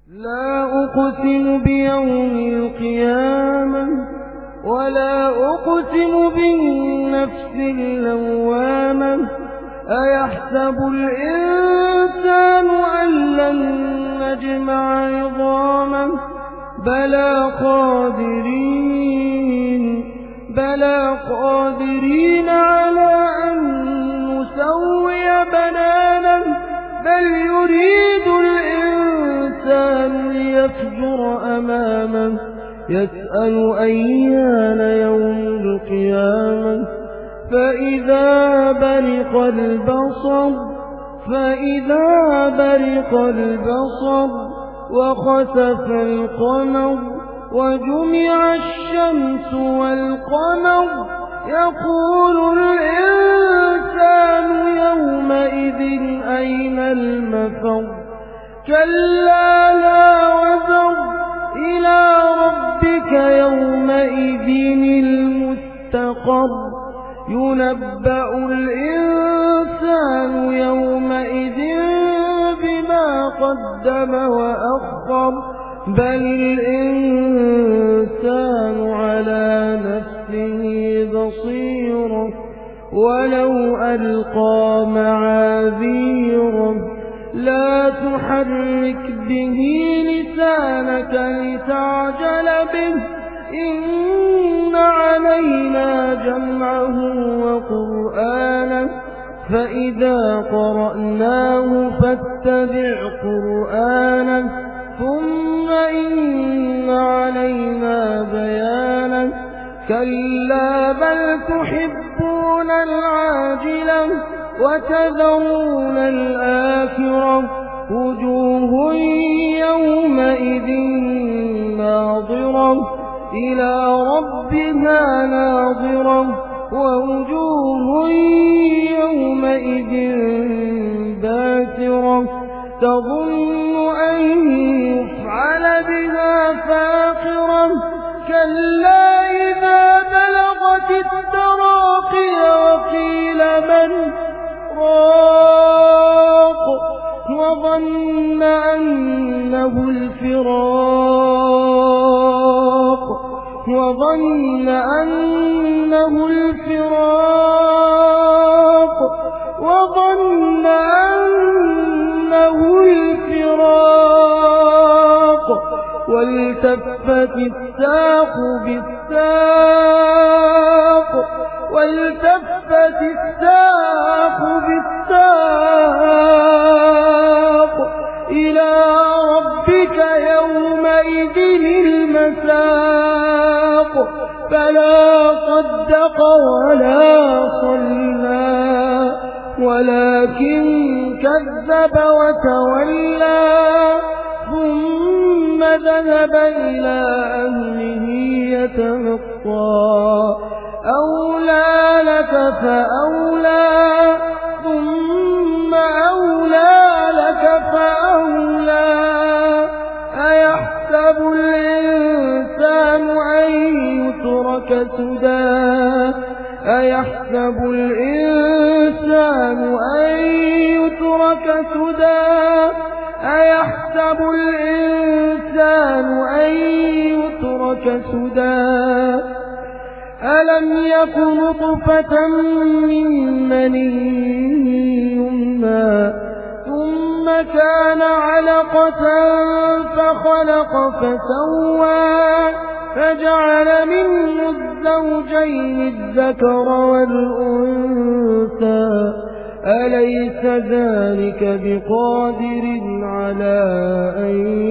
لا أقسم بيوم القيامة ولا أقسم بالنفس اللوامة أيحسب الإنسان أن لن نجمع عظامه بلى قادرين على أن نسوي بنانه بل يريد الإنسان ليفجر أمامه يسأل أيان يوم القيامة فإذا برق البصر وخسف القمر وجمع الشمس والقمر يقول الإنسان يومئذ أين المفر كلا لا وزر إلى ربك يومئذ المستقر ينبأ الإنسان يومئذ بما قدم وأخر بل الإنسان على نفسه بصيرة ولو ألقى معاذيره لا تحرك به لسانك لتعجل به إن علينا جمعه وقرآنه فإذا قرأناه فاتبع قرآنه ثم إن علينا بيانه كلا بل تحبون العاجلة وتذرون الآخرة وجوه يومئذ ناظرة إلى ربها ناظرة ووجوه يومئذ باسرة تظن أن يفعل بها فاقرة كلا إذا بلغت التراقي وقيل من راق وظن أنه الفراق والتفت الساق بالساق إلى ربك يومئذ المساق فلا صدق ولا صلى ولكن كذب وتولى ثم ذهب إلى أهله يتمطى أولى لك فأولى ثم أولى لك فأولى أيحسب الإنسان أن يترك سدى ألم يك نطفة من مني يمنى ثم كان علقة فخلق فسوى فجعل منه الزوجين الذكر والأنثى أليس ذلك بقادر على أن